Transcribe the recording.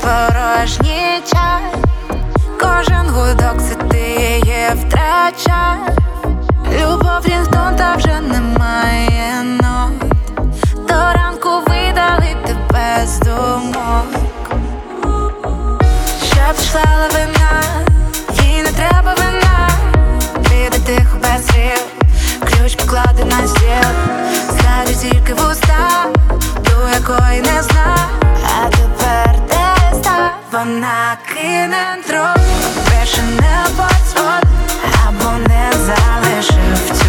порожній час. Кожен гудок це ти її втрачаєш. Любов рінгтон, та вже немає нот. До ранку видали тебе з думок. Щоб пішла лавина, їй не треба вина. Піде тихо без слів, ключ поклади на стіл. Згадуй тільки вуста, ту, якої не знав. А тепер де став? Вона кине трохи, більше не подзвон, або не залишив.